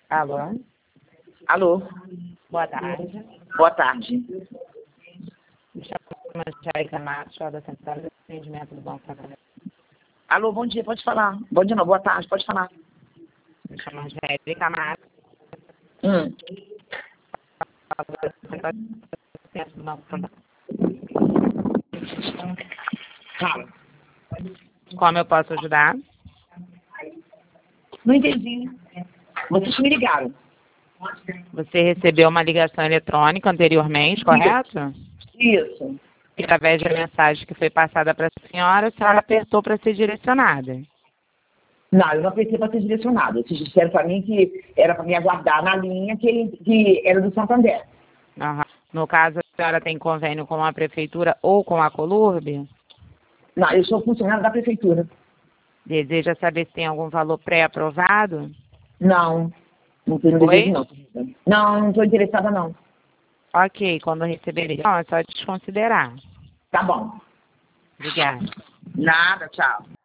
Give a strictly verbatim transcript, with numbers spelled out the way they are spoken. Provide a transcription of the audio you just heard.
Alô? Alô? Boa tarde. Boa tarde. Me chamo Jair Camacho, da Central de Atendimento do Banco Santander. Alô, bom dia, pode falar. Bom dia não, boa tarde, pode falar. Me chamo Jair Camacho, Hum. da Central de Atendimento do Banco Santander. Fala. Como eu posso ajudar? Não entendi. Vocês me ligaram. Você recebeu uma ligação eletrônica anteriormente, correto? Isso. E através da mensagem que foi passada para a senhora, a senhora apertou para ser direcionada. Não, eu não pensei para ser direcionado. Vocês disseram para mim que era para me aguardar na linha que, ele, que era do Santander. Aham. No caso, a senhora tem convênio com a prefeitura ou com a Colurb? Não, eu sou funcionário da prefeitura. Deseja saber se tem algum valor pré-aprovado? Não, não tenho Oi? desejo não. Não, não estou interessada não. Ok, quando receber, não, é só desconsiderar. Tá bom. Obrigada. Nada, tchau.